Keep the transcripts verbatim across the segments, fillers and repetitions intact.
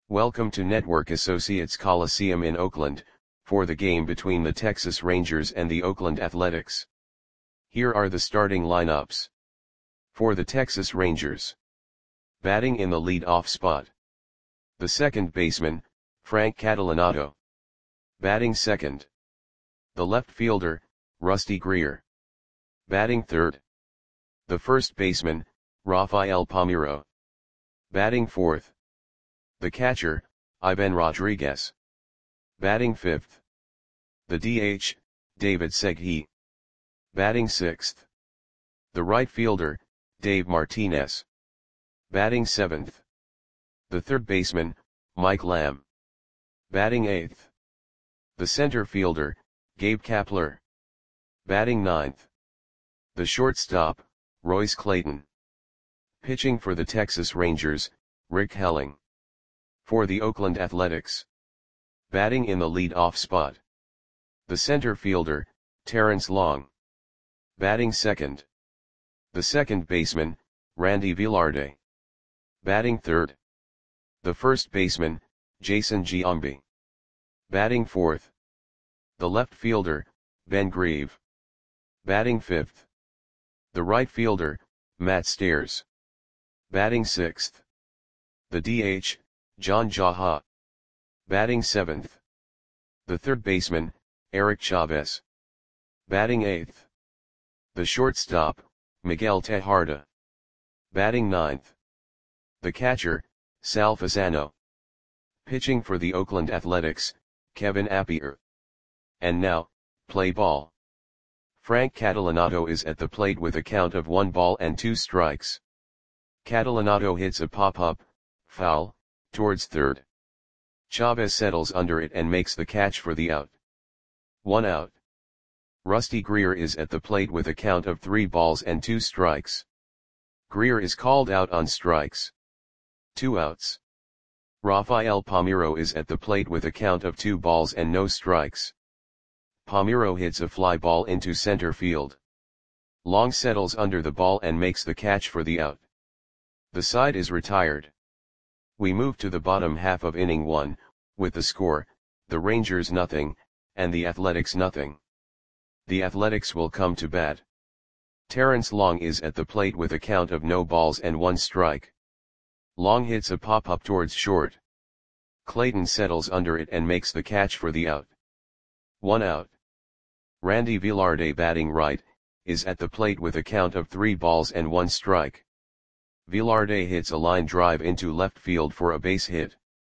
Welcome to Network Associates Coliseum in Oakland, for the game between the Texas Rangers and the Oakland Athletics. Here are the starting lineups. For the Texas Rangers. Batting in the lead-off spot. The second baseman, Frank Catalanotto. Batting second. The left fielder, Rusty Greer. Batting third. The first baseman, Rafael Palmeiro. Batting fourth. The catcher, Ivan Rodriguez. Batting fifth. The D H, David Segui. Batting sixth. The right fielder, Dave Martinez. Batting seventh. The third baseman, Mike Lamb. Batting eighth. The center fielder, Gabe Kapler. Batting ninth. The shortstop, Royce Clayton. Pitching for the Texas Rangers, Rick Helling. For the Oakland Athletics. Batting in the lead-off spot. The center fielder, Terrence Long. Batting second. The second baseman, Randy Velarde. Batting third. The first baseman, Jason Giambi. Batting fourth. The left fielder, Ben Grieve. Batting fifth. The right fielder, Matt Stairs. Batting sixth. The D H, John Jaha. Batting seventh. The third baseman, Eric Chavez. Batting eighth. The shortstop, Miguel Tejada. Batting ninth. The catcher, Sal Fasano. Pitching for the Oakland Athletics, Kevin Appier. And now, play ball. Frank Catalanotto is at the plate with a count of one ball and two strikes. Catalanotto hits a pop-up, foul, towards third. Chavez settles under it and makes the catch for the out. One out. Rusty Greer is at the plate with a count of three balls and two strikes. Greer is called out on strikes. Two outs. Rafael Palmeiro is at the plate with a count of two balls and no strikes. Palmeiro hits a fly ball into center field. Long settles under the ball and makes the catch for the out. The side is retired. We move to the bottom half of inning one, with the score, the Rangers nothing, and the Athletics nothing. The Athletics will come to bat. Terrence Long is at the plate with a count of no balls and one strike. Long hits a pop-up towards short. Clayton settles under it and makes the catch for the out. One out. Randy Velarde, batting right, is at the plate with a count of three balls and one strike. Velarde hits a line drive into left field for a base hit.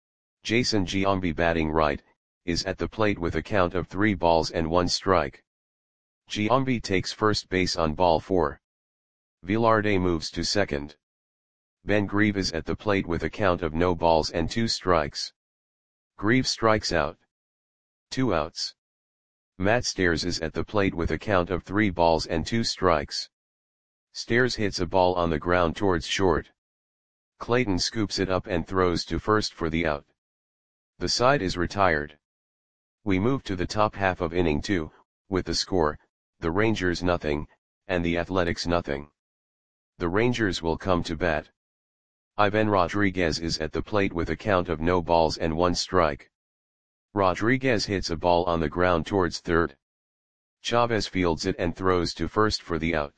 Jason Giambi, batting right, is at the plate with a count of three balls and one strike. Giambi takes first base on ball four. Velarde moves to second. Ben Grieve is at the plate with a count of no balls and two strikes. Grieve strikes out. Two outs. Matt Stairs is at the plate with a count of three balls and two strikes. Stairs hits a ball on the ground towards short. Clayton scoops it up and throws to first for the out. The side is retired. We move to the top half of inning two, with the score, the Rangers nothing, and the Athletics nothing. The Rangers will come to bat. Ivan Rodriguez is at the plate with a count of no balls and one strike. Rodriguez hits a ball on the ground towards third. Chavez fields it and throws to first for the out.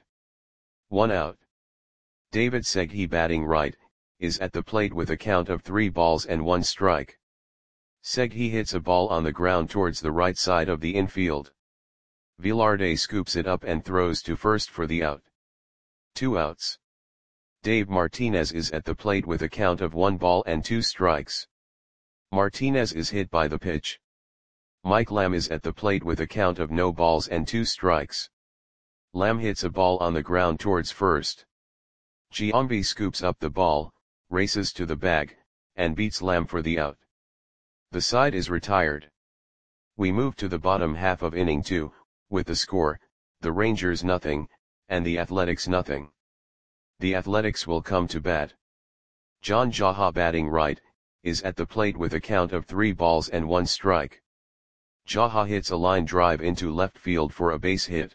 One out. David Segui, batting right, is at the plate with a count of three balls and one strike. Segui hits a ball on the ground towards the right side of the infield. Velarde scoops it up and throws to first for the out. Two outs. Dave Martinez is at the plate with a count of one ball and two strikes. Martinez is hit by the pitch. Mike Lamb is at the plate with a count of no balls and two strikes. Lamb hits a ball on the ground towards first. Giambi scoops up the ball, races to the bag, and beats Lamb for the out. The side is retired. We move to the bottom half of inning two, with the score, the Rangers nothing, and the Athletics nothing. The Athletics will come to bat. John Jaha, batting right, is at the plate with a count of three balls and one strike. Jaha hits a line drive into left field for a base hit.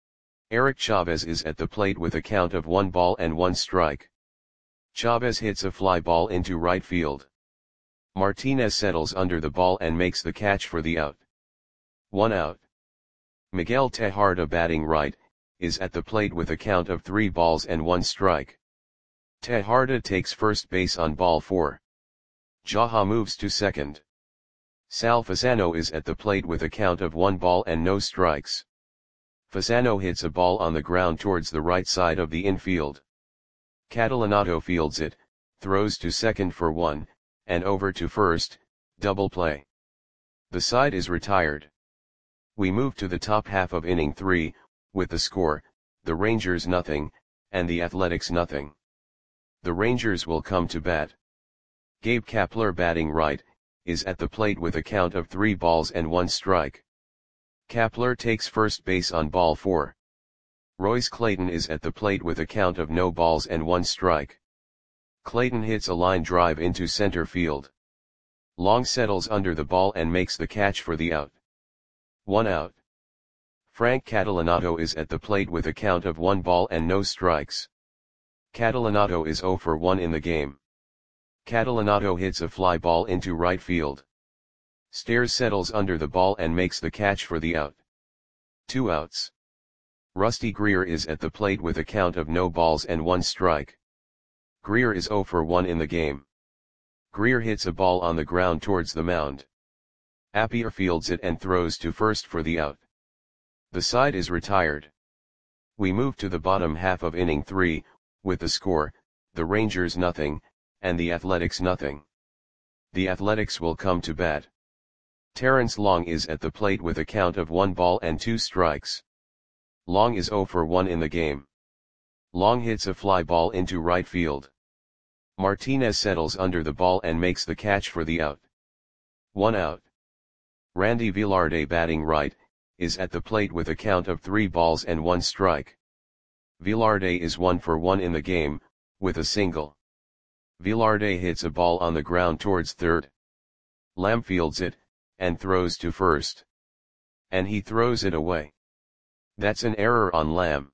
Eric Chavez is at the plate with a count of one ball and one strike. Chavez hits a fly ball into right field. Martinez settles under the ball and makes the catch for the out. One out. Miguel Tejada batting right, is at the plate with a count of three balls and one strike. Tejada takes first base on ball four. Jaha moves to second. Sal Fasano is at the plate with a count of one ball and no strikes. Fasano hits a ball on the ground towards the right side of the infield. Catalanato fields it, throws to second for one, and over to first, double play. The side is retired. We move to the top half of inning three, with the score, the Rangers nothing, and the Athletics nothing. The Rangers will come to bat. Gabe Kapler batting right, is at the plate with a count of three balls and one strike. Kapler takes first base on ball four. Royce Clayton is at the plate with a count of no balls and one strike. Clayton hits a line drive into center field. Long settles under the ball and makes the catch for the out. One out. Frank Catalanato is at the plate with a count of one ball and no strikes. Catalanato is zero for one in the game. Catalanato hits a fly ball into right field. Stairs settles under the ball and makes the catch for the out. Two outs. Rusty Greer is at the plate with a count of no balls and one strike. Greer is zero for one in the game. Greer hits a ball on the ground towards the mound. Appier fields it and throws to first for the out. The side is retired. We move to the bottom half of inning three, with the score, the Rangers nothing, and the Athletics nothing. The Athletics will come to bat. Terrence Long is at the plate with a count of one ball and two strikes. Long is zero for one in the game. Long hits a fly ball into right field. Martinez settles under the ball and makes the catch for the out. One out. Randy Velarde batting right, is at the plate with a count of three balls and one strike. Velarde is one for one in the game, with a single. Velarde hits a ball on the ground towards third. Lamb fields it, and throws to first. And he throws it away. That's an error on Lamb.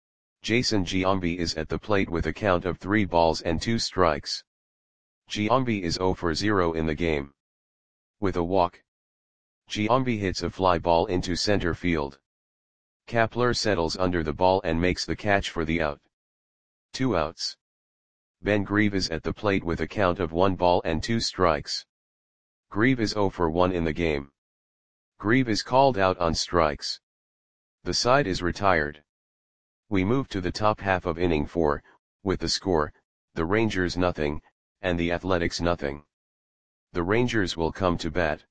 Jason Giambi is at the plate with a count of three balls and two strikes. Giambi is zero for zero in the game. With a walk. Giambi hits a fly ball into center field. Kapler settles under the ball and makes the catch for the out. Two outs. Ben Grieve is at the plate with a count of one ball and two strikes. Grieve is zero for one in the game. Grieve is called out on strikes. The side is retired. We move to the top half of inning four, with the score, the Rangers nothing, and the Athletics nothing. The Rangers will come to bat.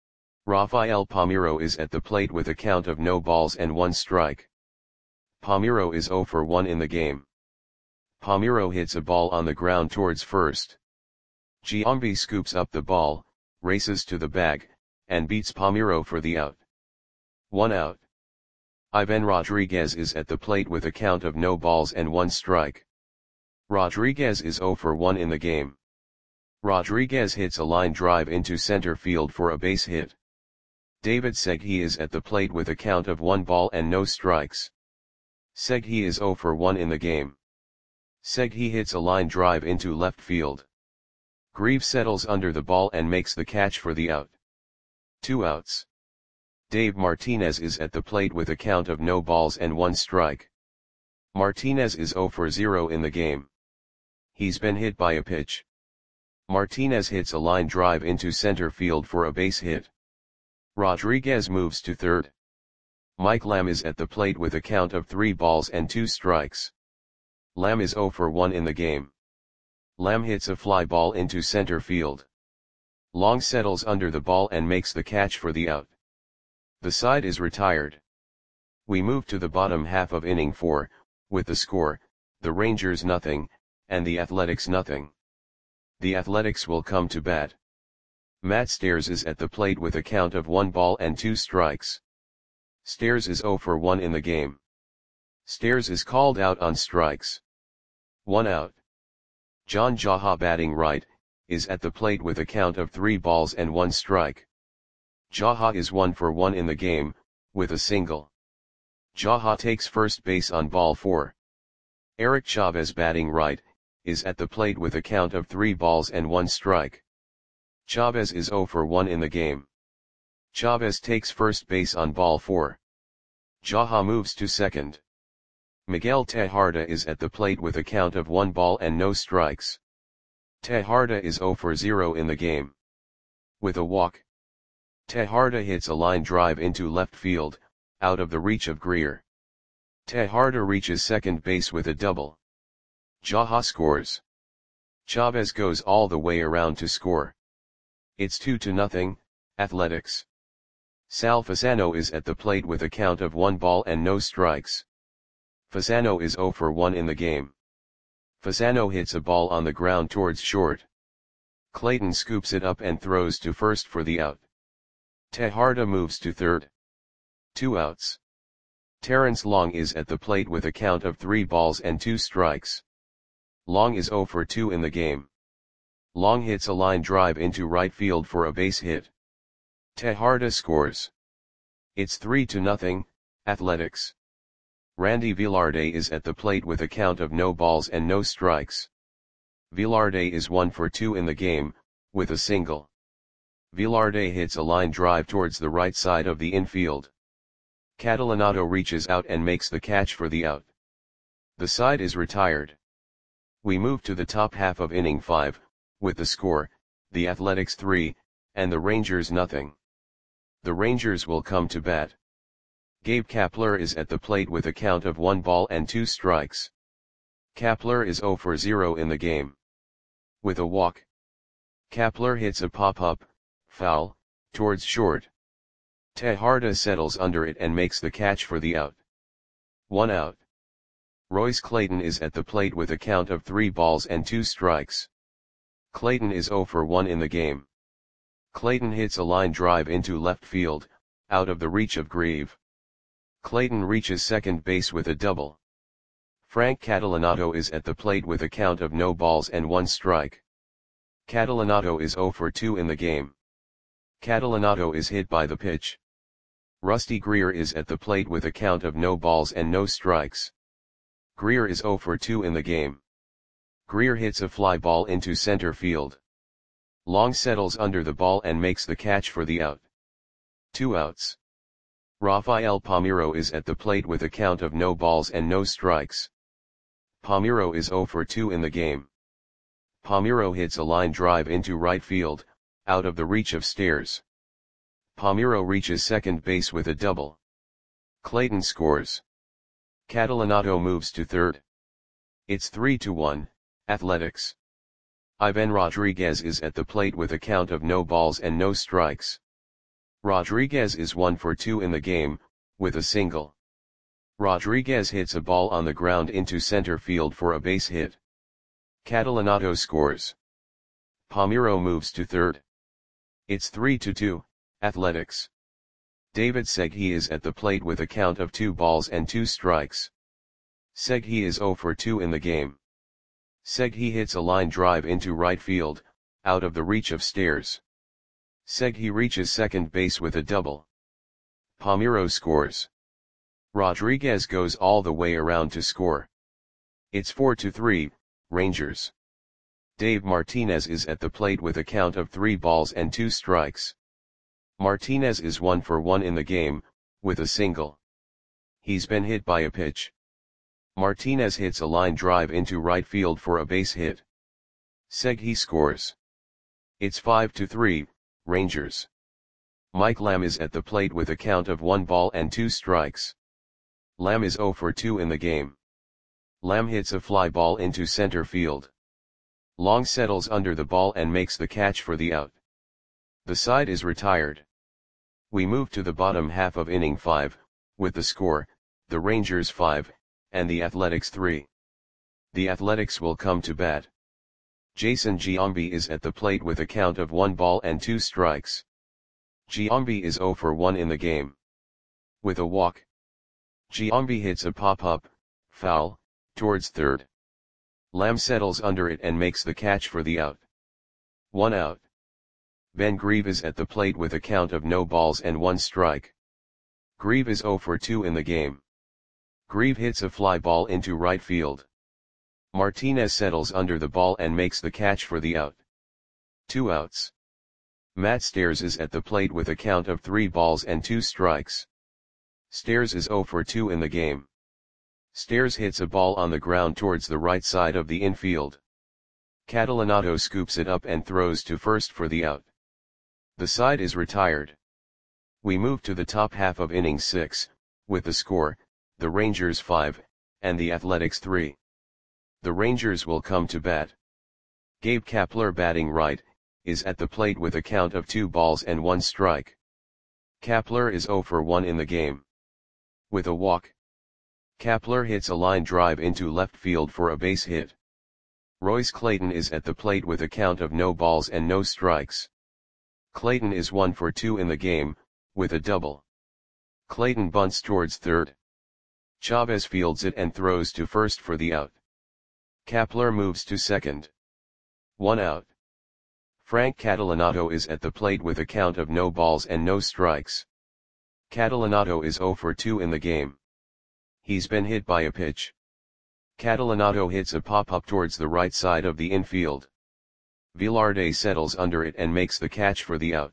Rafael Palmeiro is at the plate with a count of no balls and one strike. Palmeiro is zero for one in the game. Palmeiro hits a ball on the ground towards first. Giambi scoops up the ball, races to the bag, and beats Palmeiro for the out. One out. Ivan Rodriguez is at the plate with a count of no balls and one strike. Rodriguez is zero for one in the game. Rodriguez hits a line drive into center field for a base hit. David Segui is at the plate with a count of one ball and no strikes. Segui is zero for one in the game. Segui hits a line drive into left field. Grieve settles under the ball and makes the catch for the out. Two outs. Dave Martinez is at the plate with a count of no balls and one strike. Martinez is zero for zero in the game. He's been hit by a pitch. Martinez hits a line drive into center field for a base hit. Rodriguez moves to third. Mike Lamb is at the plate with a count of three balls and two strikes. Lamb is zero for one in the game. Lamb hits a fly ball into center field. Long settles under the ball and makes the catch for the out. The side is retired. We move to the bottom half of inning four, with the score, the Rangers nothing, and the Athletics nothing. The Athletics will come to bat. Matt Stairs is at the plate with a count of one ball and two strikes. Stairs is zero for one in the game. Stairs is called out on strikes. One out. John Jaha batting right, is at the plate with a count of three balls and one strike. Jaha is one for one in the game, with a single. Jaha takes first base on ball four. Eric Chavez batting right, is at the plate with a count of three balls and one strike. Chavez is zero for one in the game. Chavez takes first base on ball four. Jaha moves to second. Miguel Tejarda is at the plate with a count of one ball and no strikes. Tejarda is zero for zero in the game. With a walk, Tejarda hits a line drive into left field, out of the reach of Greer. Tejarda reaches second base with a double. Jaha scores. Chavez goes all the way around to score. It's two to nothing, Athletics. Sal Fasano is at the plate with a count of one ball and no strikes. Fasano is zero for one in the game. Fasano hits a ball on the ground towards short. Clayton scoops it up and throws to first for the out. Tejarda moves to third. Two outs. Terrence Long is at the plate with a count of three balls and two strikes. Long is zero for two in the game. Long hits a line drive into right field for a base hit. Tejarda scores. It's three to nothing, Athletics. Randy Velarde is at the plate with a count of no balls and no strikes. Velarde is one for two in the game, with a single. Velarde hits a line drive towards the right side of the infield. Catalanotto reaches out and makes the catch for the out. The side is retired. We move to the top half of inning five, with the score, the Athletics three, and the Rangers nothing. The Rangers will come to bat. Gabe Kapler is at the plate with a count of one ball and two strikes. Kapler is zero for zero in the game. With a walk, Kapler hits a pop-up, foul, towards short. Tejarda settles under it and makes the catch for the out. One out. Royce Clayton is at the plate with a count of three balls and two strikes. Clayton is zero for one in the game. Clayton hits a line drive into left field, out of the reach of Grieve. Clayton reaches second base with a double. Frank Catalanotto is at the plate with a count of no balls and one strike. Catalanotto is zero for two in the game. Catalanotto is hit by the pitch. Rusty Greer is at the plate with a count of no balls and no strikes. Greer is zero for two in the game. Greer hits a fly ball into center field. Long settles under the ball and makes the catch for the out. Two outs. Rafael Palmeiro is at the plate with a count of no balls and no strikes. Palmeiro is zero for two in the game. Palmeiro hits a line drive into right field, out of the reach of Stairs. Palmeiro reaches second base with a double. Clayton scores. Catalanotto moves to third. It's three to one, Athletics. Ivan Rodriguez is at the plate with a count of no balls and no strikes. Rodriguez is one for two in the game, with a single. Rodriguez hits a ball on the ground into center field for a base hit. Catalanotto scores. Palmeiro moves to third. It's three to two, Athletics. David Segui is at the plate with a count of two balls and two strikes. Segui is zero for two in the game. Segui hits a line drive into right field, out of the reach of Stairs. Segui reaches second base with a double. Palmeiro scores. Rodriguez goes all the way around to score. It's four to three, Rangers. Dave Martinez is at the plate with a count of three balls and two strikes. Martinez is one for one in the game, with a single. He's been hit by a pitch. Martinez hits a line drive into right field for a base hit. Segui scores. It's five to three, Rangers. Mike Lamb is at the plate with a count of one ball and two strikes. Lamb is zero for two in the game. Lamb hits a fly ball into center field. Long settles under the ball and makes the catch for the out. The side is retired. We move to the bottom half of inning five, with the score, the Rangers five, and the Athletics three. The Athletics will come to bat. Jason Giambi is at the plate with a count of one ball and two strikes. Giambi is zero for one in the game. With a walk, Giambi hits a pop-up, foul, towards third. Lamb settles under it and makes the catch for the out. One out. Ben Grieve is at the plate with a count of no balls and one strike. Grieve is zero for two in the game. Grieve hits a fly ball into right field. Martinez settles under the ball and makes the catch for the out. Two outs. Matt Stairs is at the plate with a count of three balls and two strikes. Stairs is zero for two in the game. Stairs hits a ball on the ground towards the right side of the infield. Catalanato scoops it up and throws to first for the out. The side is retired. We move to the top half of inning six, with the score, the Rangers five, and the Athletics three. The Rangers will come to bat. Gabe Kapler, batting right, is at the plate with a count of two balls and one strike. Kapler is zero for one in the game. With a walk, Kapler hits a line drive into left field for a base hit. Royce Clayton is at the plate with a count of no balls and no strikes. Clayton is one for two in the game, with a double. Clayton bunts towards third. Chavez fields it and throws to first for the out. Kapler moves to second. One out. Frank Catalanato is at the plate with a count of no balls and no strikes. Catalanato is zero for two in the game. He's been hit by a pitch. Catalanato hits a pop-up towards the right side of the infield. Velarde settles under it and makes the catch for the out.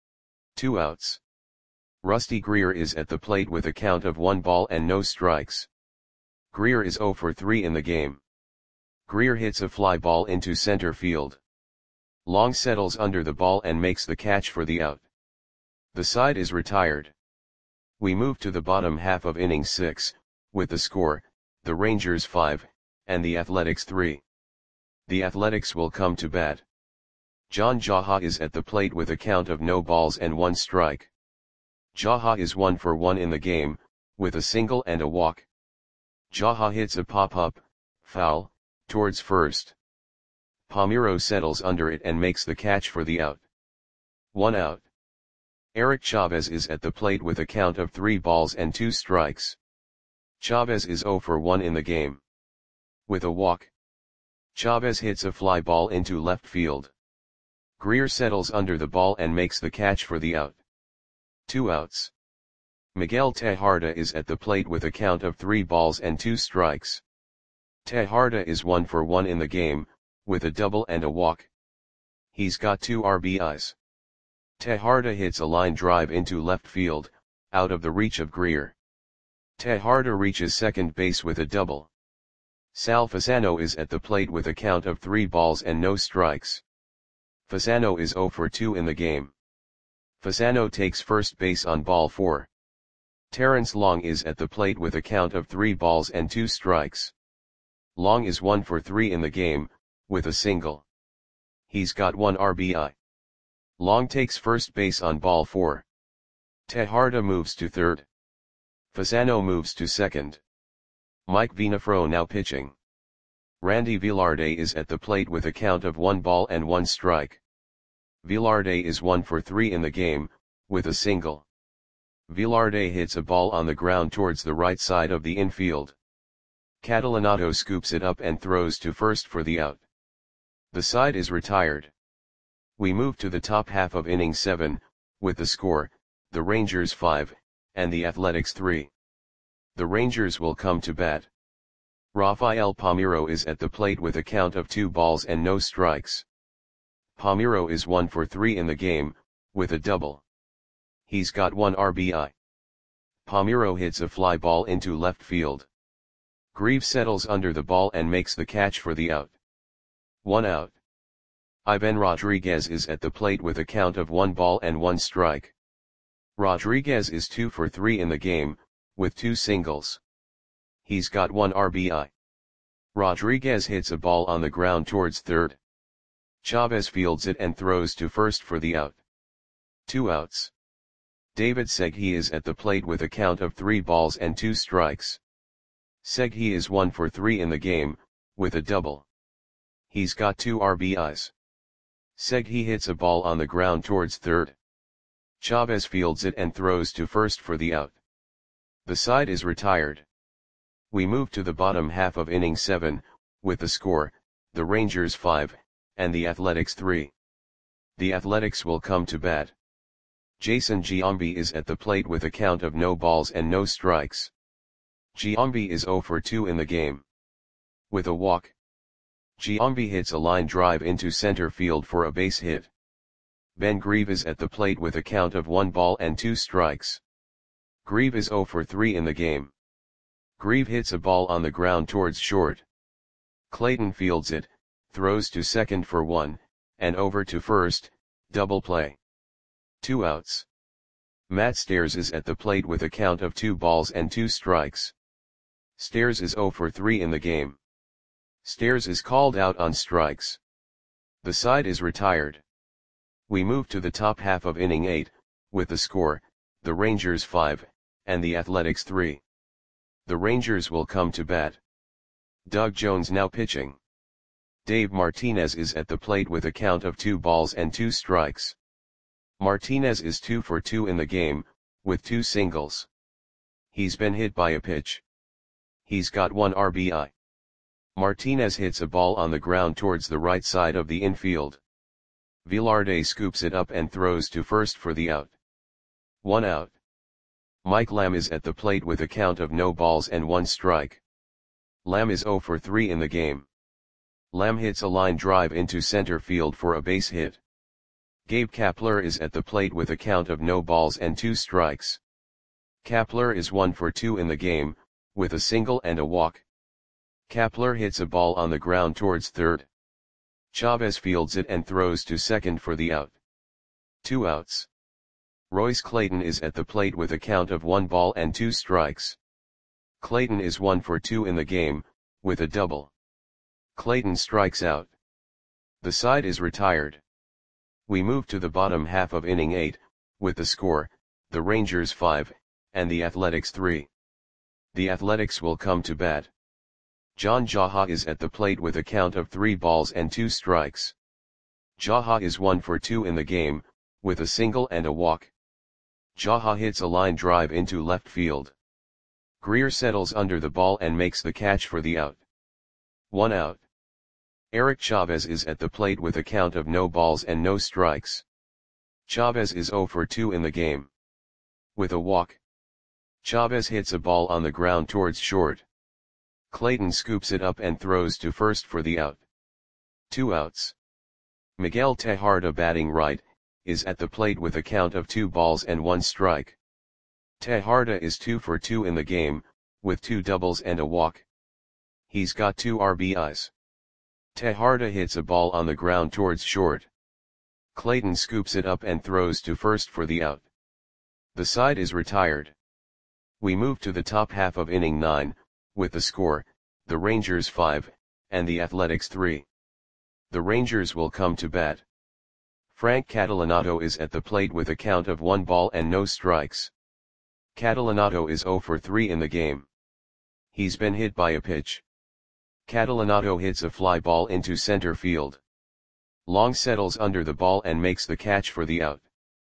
Two outs. Rusty Greer is at the plate with a count of one ball and no strikes. Greer is zero for three in the game. Greer hits a fly ball into center field. Long settles under the ball and makes the catch for the out. The side is retired. We move to the bottom half of inning six, with the score, the Rangers five, and the Athletics three. The Athletics will come to bat. John Jaha is at the plate with a count of no balls and one strike. Jaha is one for one in the game, with a single and a walk. Jaha hits a pop-up, foul, towards first. Palmeiro settles under it and makes the catch for the out. One out. Eric Chavez is at the plate with a count of three balls and two strikes. Chavez is zero for one in the game. With a walk, Chavez hits a fly ball into left field. Greer settles under the ball and makes the catch for the out. Two outs. Miguel Tejada is at the plate with a count of three balls and two strikes. Tejada is one for one in the game, with a double and a walk. He's got two R B Is. Tejada hits a line drive into left field, out of the reach of Greer. Tejada reaches second base with a double. Sal Fasano is at the plate with a count of three balls and no strikes. Fasano is zero for two in the game. Fasano takes first base on ball four. Terrence Long is at the plate with a count of three balls and two strikes. Long is one for three in the game, with a single. He's got one R B I. Long takes first base on ball four. Tejada moves to third. Fasano moves to second. Mike Vinafro now pitching. Randy Velarde is at the plate with a count of one ball and one strike. Velarde is one for three in the game, with a single. Velarde hits a ball on the ground towards the right side of the infield. Catalanato scoops it up and throws to first for the out. The side is retired. We move to the top half of inning seven, with the score, the Rangers five, and the Athletics three. The Rangers will come to bat. Rafael Palmeiro is at the plate with a count of two balls and no strikes. Palmeiro is one for three in the game, with a double. He's got one R B I. Palmeiro hits a fly ball into left field. Greaves settles under the ball and makes the catch for the out. One out. Ivan Rodriguez is at the plate with a count of one ball and one strike. Rodriguez is two for three in the game, with two singles. He's got one R B I. Rodriguez hits a ball on the ground towards third. Chavez fields it and throws to first for the out. Two outs. David Segui is at the plate with a count of three balls and two strikes. Segui is one for three in the game, with a double. He's got two R B Is. Segui hits a ball on the ground towards third. Chavez fields it and throws to first for the out. The side is retired. We move to the bottom half of inning seven, with the score, the Rangers five, and the Athletics three. The Athletics will come to bat. Jason Giambi is at the plate with a count of no balls and no strikes. Giambi is zero for two in the game. With a walk, Giambi hits a line drive into center field for a base hit. Ben Grieve is at the plate with a count of one ball and two strikes. Grieve is zero for three in the game. Grieve hits a ball on the ground towards short. Clayton fields it, throws to second for one, and over to first, double play. Two outs. Matt Stairs is at the plate with a count of two balls and two strikes. Stairs is zero for three in the game. Stairs is called out on strikes. The side is retired. We move to the top half of inning eight, with the score, the Rangers five, and the Athletics three. The Rangers will come to bat. Doug Jones now pitching. Dave Martinez is at the plate with a count of two balls and two strikes. Martinez is two for two in the game, with two singles. He's been hit by a pitch. He's got one R B I. Martinez hits a ball on the ground towards the right side of the infield. Velarde scoops it up and throws to first for the out. One out. Mike Lamb is at the plate with a count of no balls and one strike. Lamb is zero for three in the game. Lamb hits a line drive into center field for a base hit. Gabe Kapler is at the plate with a count of no balls and two strikes. Kapler is one for two in the game, with a single and a walk. Kapler hits a ball on the ground towards third. Chavez fields it and throws to second for the out. Two outs. Royce Clayton is at the plate with a count of one ball and two strikes. Clayton is one for two in the game, with a double. Clayton strikes out. The side is retired. We move to the bottom half of inning eight, with the score, the Rangers five, and the Athletics three. The Athletics will come to bat. John Jaha is at the plate with a count of three balls and two strikes. Jaha is one for two in the game, with a single and a walk. Jaha hits a line drive into left field. Greer settles under the ball and makes the catch for the out. One out. Eric Chavez is at the plate with a count of no balls and no strikes. Chavez is zero for two in the game. With a walk. Chavez hits a ball on the ground towards short. Clayton scoops it up and throws to first for the out. Two outs. Miguel Tejada, batting right, is at the plate with a count of two balls and one strike. Tejada is two for two in the game, with two doubles and a walk. He's got two R B Is. Tejada hits a ball on the ground towards short. Clayton scoops it up and throws to first for the out. The side is retired. We move to the top half of inning nine, with the score, the Rangers five, and the Athletics three. The Rangers will come to bat. Frank Catalanato is at the plate with a count of one ball and no strikes. Catalanato is zero for three in the game. He's been hit by a pitch. Catalanato hits a fly ball into center field. Long settles under the ball and makes the catch for the out.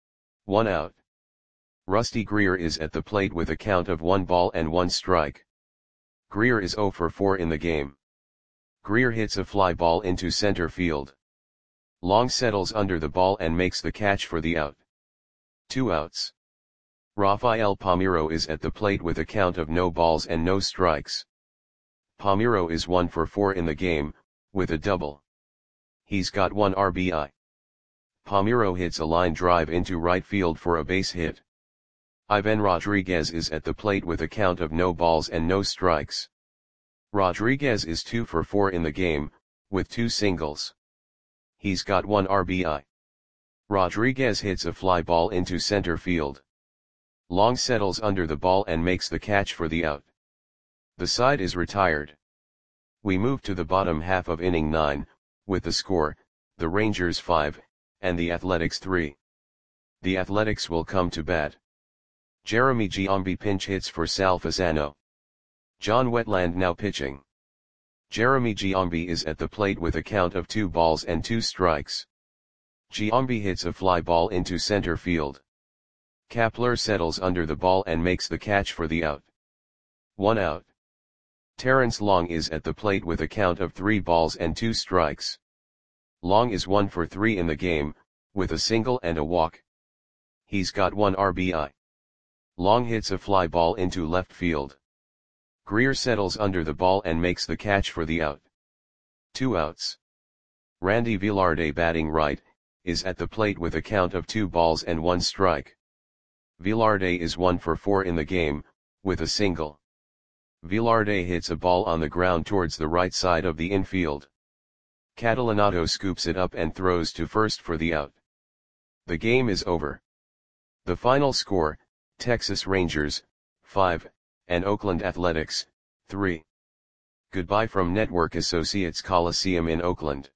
One out. Rusty Greer is at the plate with a count of one ball and one strike. Greer is zero for four in the game. Greer hits a fly ball into center field. Long settles under the ball and makes the catch for the out. Two outs. Rafael Palmeiro is at the plate with a count of no balls and no strikes. Palmeiro is one for four in the game, with a double. He's got one R B I. Palmeiro hits a line drive into right field for a base hit. Ivan Rodriguez is at the plate with a count of no balls and no strikes. Rodriguez is two for four in the game, with two singles. He's got one R B I. Rodriguez hits a fly ball into center field. Long settles under the ball and makes the catch for the out. The side is retired. We move to the bottom half of inning nine, with the score, the Rangers five, and the Athletics three. The Athletics will come to bat. Jeremy Giambi pinch hits for Sal Fasano. John Wetland now pitching. Jeremy Giambi is at the plate with a count of two balls and two strikes. Giambi hits a fly ball into center field. Kapler settles under the ball and makes the catch for the out. One out. Terrence Long is at the plate with a count of three balls and two strikes. Long is one for three in the game, with a single and a walk. He's got one R B I. Long hits a fly ball into left field. Greer settles under the ball and makes the catch for the out. Two outs. Randy Velarde, batting right, is at the plate with a count of two balls and one strike. Velarde is one for four in the game, with a single. Velarde hits a ball on the ground towards the right side of the infield. Catalanato scoops it up and throws to first for the out. The game is over. The final score, Texas Rangers, five, and Oakland Athletics, three. Goodbye from Network Associates Coliseum in Oakland.